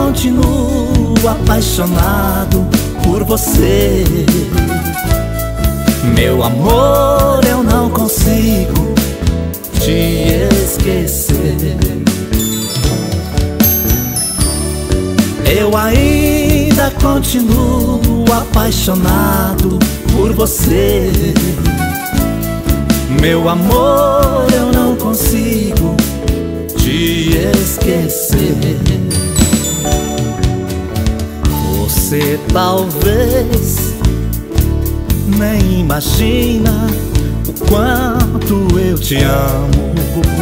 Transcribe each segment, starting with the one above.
continuo apaixonado por você. Meu amor, eu não consigo te esquecer. Eu ainda continuo apaixonado por você. Meu amor, eu não consigo te esquecer. Você talvez nem imagina o quanto eu te amo.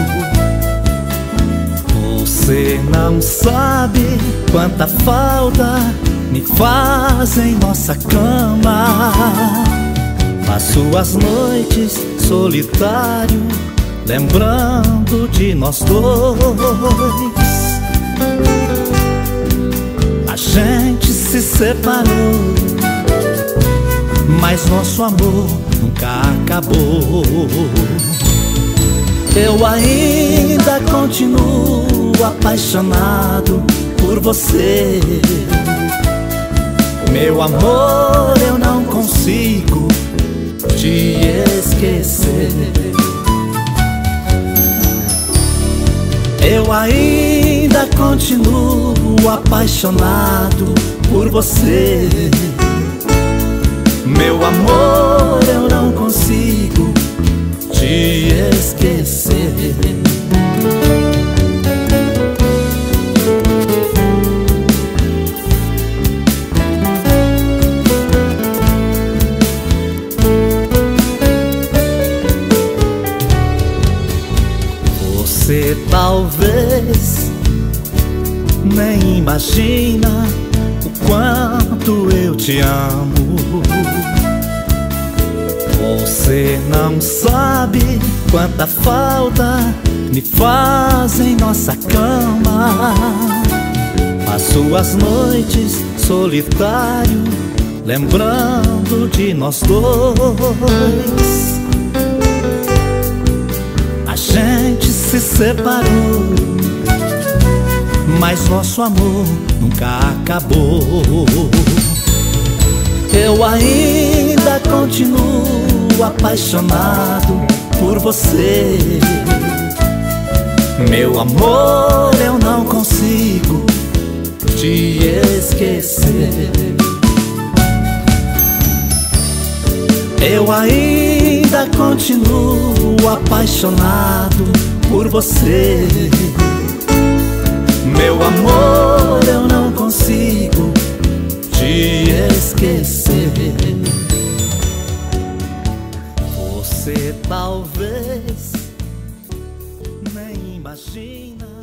Você não sabe quanta falta me faz em nossa cama. Passo as noites solitário, lembrando de nós dois. A gente se separou, mas nosso amor nunca acabou. Eu ainda continuo apaixonado por você. Meu amor, eu não consigo te esquecer. Eu ainda continuo apaixonado por você. Meu amor, eu não consigo te esquecer. Você talvez nem imagina o quanto eu te amo. Você não sabe quanta falta me faz em nossa cama. Passo as noites solitário, lembrando de nós dois. A gente se separou, mas nosso amor nunca acabou. Eu ainda continuo apaixonado por você. Meu amor, eu não consigo te esquecer. Eu ainda continuo apaixonado por você. Meu amor, eu não consigo te esquecer. Você talvez nem imagina